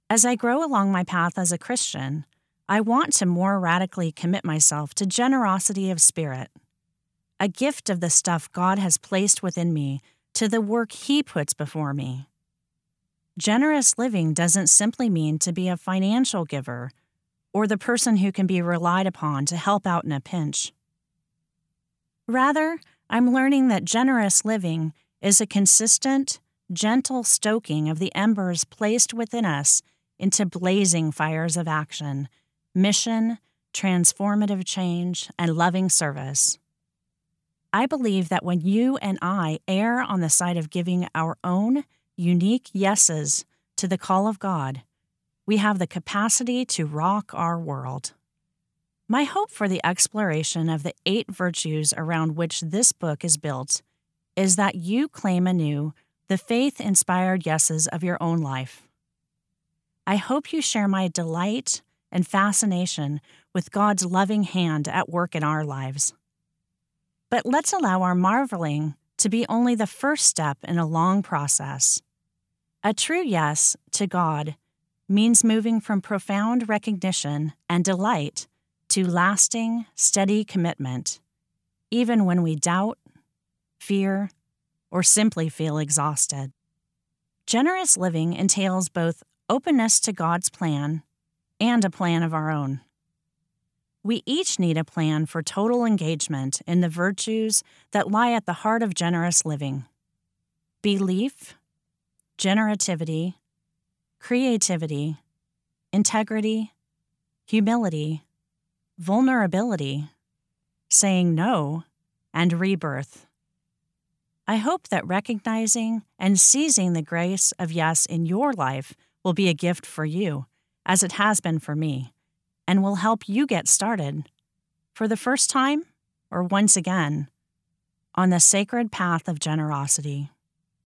As I grow along my path as a Christian, I want to more radically commit myself to generosity of spirit, a gift of the stuff God has placed within me to the work He puts before me. Generous living doesn't simply mean to be a financial giver or the person who can be relied upon to help out in a pinch. Rather, I'm learning that generous living is a consistent, gentle stoking of the embers placed within us into blazing fires of action, mission, transformative change, and loving service. I believe that when you and I err on the side of giving our own unique yeses to the call of God, we have the capacity to rock our world. My hope for the exploration of the 8 virtues around which this book is built is that you claim anew the faith-inspired yeses of your own life. I hope you share my delight and fascination with God's loving hand at work in our lives. But let's allow our marveling to be only the first step in a long process. A true yes to God means moving from profound recognition and delight to lasting, steady commitment, even when we doubt, fear, or simply feel exhausted. Generous living entails both openness to God's plan and a plan of our own. We each need a plan for total engagement in the virtues that lie at the heart of generous living: belief, generativity, creativity, integrity, humility, vulnerability, saying no, and rebirth. I hope that recognizing and seizing the grace of yes in your life will be a gift for you, as it has been for me, and will help you get started, for the first time or once again, on the sacred path of generosity.